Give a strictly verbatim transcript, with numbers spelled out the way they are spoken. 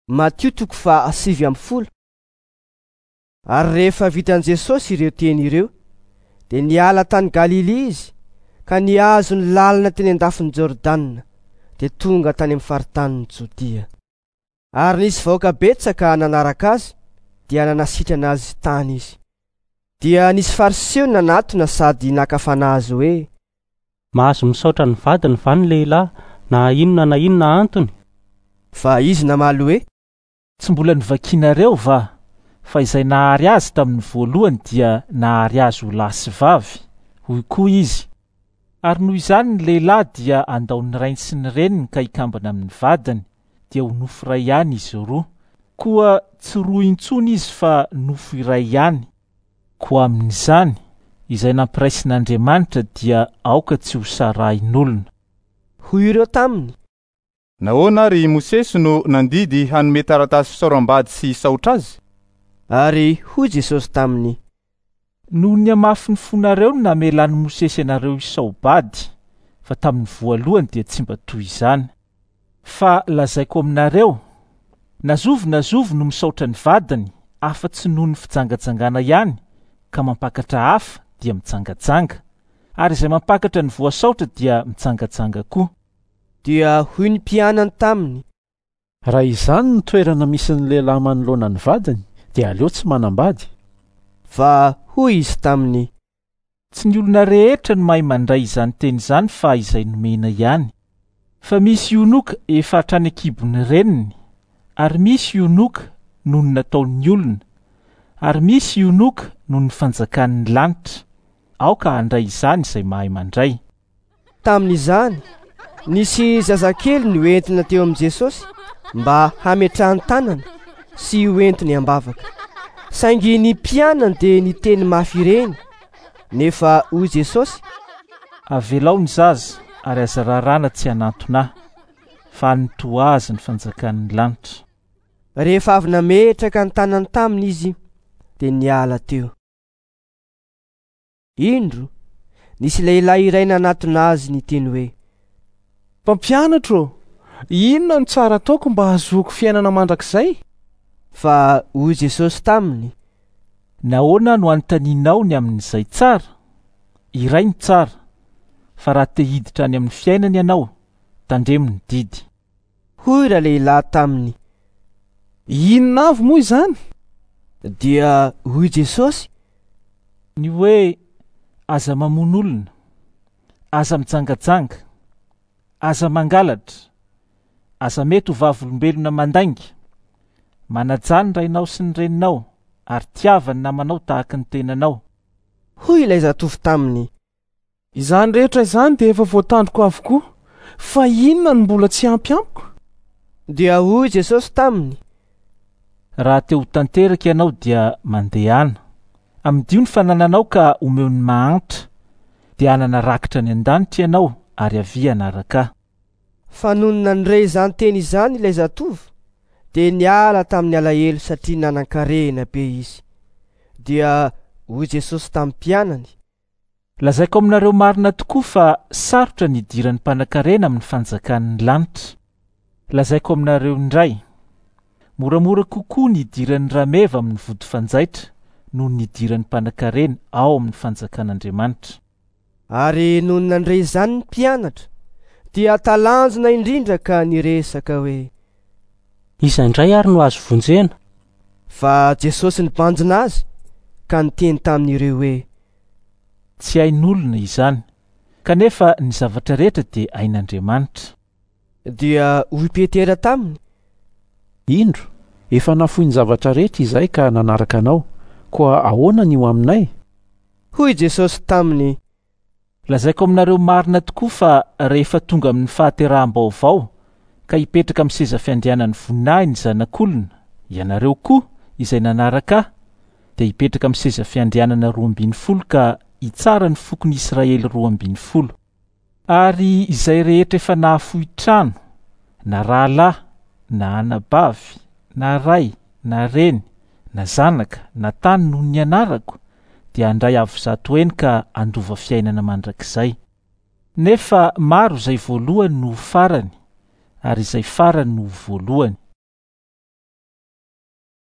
Matio toko fa sivy amby folo. Ary rehefa vitan'i Jesosy ireo teny ireo, dia niala tany Galilea izy, ka nihazo ny lalina teny andafin'ny Jordana, dia tonga tany amin'ny faritanin'ny Jodia. Ary nisy vahoaka betsaka nanaraka azy, dia nanasitrana azy tany izy. Dia nisy fariseo nanatona sady nakafana azy hoe, mahazo misaotra ny vadiny va ny lehilahy, na inona na inona antony? Fa izy namaly hoe, tsy mbola nivakianareo va? Fa izay nahary azy tamin'ny voalohany dia nahary azy ho lahy sy vavy, hoy koa izy. Ary noho izany ny lehilahy dia andao ny rainy sy ny reniny ka hikambana amin'ny vadiny, dia ho nofo iray ihany izy roa. Koa tsy roa intsony izy fa nofo iray ihany. Koa amin'izany, izay nampiraisin'Andriamanitra dia aoka tsy ho sarahin'olona. Hoy ireo taminy, nahoana ary Mosesy no nandidy hanome taratasy fisaoram-bady sy saotra azy? Ary hoy Jesosy taminy, noho ny hamafy ny fonareo no namelan'i Mosesy anareo hisao-bady, fa tamin'ny voalohany dia tsy mba toy izany. Fa lazaiko aminareo, nazovy nazovy no misaotra ny vadiny, afa-tsy noho ny fijangajangana ihany, ka mampakatra hafa dia mitsangajanga, ary izay mampakatra ny voasaotra dia mitsangajanga koa. Dia hoy ny mpianany taminy, raha izany ny toerana misy ny lehilahy manoloana ny vadiny, dia aleo tsy manambady. Fa hoy izy taminy, tsy ny olona rehetra no mahay mandray izany teny izany fa izay nomena ihany. Fa misy ionoka efa hatrany an-kibon'ny reniny, ary misy ionoka noho ny nataon'ny olona, ary misy ionoka noho ny fanjakan'ny lanitra. Aoka handray izany izay mahay mandray. Tamin'izany, nisy zazakely no entina teo amin'i Jesosy mba hametrahany tanana sy hoentiny ambavaka. Saingy ny mpianany dia niteny mafy ireny, nefa hoy Jesosy, avelao ny zaza ary aza rarana tsy hanantona ahy, fa nitoa azy ny fanjakan'ny lanitra. Rehefa avy nametraka ny tanany taminy izy, dia niala teo. Indro, nisy lehilahy iray nanatona azy niteny hoe, mpampianatro, inona no tsara ataoko mba hazoako fiainana mandrakizay? Fa hoy Jesosy taminy, nahoana no anontanianao ny amin'izay tsara? Iray ny tsara, fa raha te hiditra any amin'ny fiainana ianao, tandremo ny didy. Hoy ra lehilahy taminy, inona avy moa izany? Dia hoy Jesosy, ny hoe aza mamono olona, aza mijangajanga, aza mangalatra, aza mety ho vavolombelona mandainga, manajany rainao sy ny reninao, ary tiava ny namanao tahaka ny tenanao. Hoy ilay zatovy taminy, izany rehetra izany dia efa voatandroko avokoa, fa inona no mbola tsy ampy amiko? Dia hoy Jesosy taminy, raha te ho tanteraka ianao dia mandehana. Amidio ny fanananao ka omeo ny mahantra, dia hanana rakitra ny an-danitra ianao ary avy anaraka. Fa noho ny nandray izany teny izany ilay zatovy, dia niala tamin'ny alahelo satria nanan-karena be izy. Dia hoy Jesosy tamin'ny mpianany, lazaiko aminareo marina tokoa fa sarotra ny idiran'ny mpanankarena amin'ny fanjakan'ny lanitra. Lazaiko aminareo indray, moramora kokoa ny idiran'ny rameva amin'ny vody fanjaitra noho ny idiran'ny mpanankarena ao amin'ny fanjakan'Andriamanitra. Ary noho ny nandray izany ny mpianatra, dia talanjona indrindra ka niresaka hoe, iza indray ary no azo vonjena? Fa Jesosy nibanjina azy, ka niteny tamin'ireo hoe, tsy hain'olona izany, kanefa ny zavatra rehetra dia hain'Andriamanitra. Dia hoy Petera taminy, indro, efa nafoy ny zavatra rehetra izay ka nanaraka anao, koa ahoana ny ho aminay? Hoy Jesosy taminy, lazaiko aminareo marina tokoa fa rehefa tonga amin'ny fahateraham-baovao ka hipetraka amin'ny seza fiandrianan'ny voninahiny ny zanak'olona, ianareo koa izay nanaraka ahy dia hipetraka amin'ny seza fiandrianana roa ambin'ny folo ka hitsara ny fokon'ny Israely roa ambin'ny folo. Ary izay rehetra efa nahafoy trano, na rahalahy, na anabavy, na ray, na reny, na zanaka, na tany noho ny anarako, dia handray avo zato eny ka andova fiainana mandrakizay. Nefa maro izay voalohany no farany, ary izay farany no voalohany.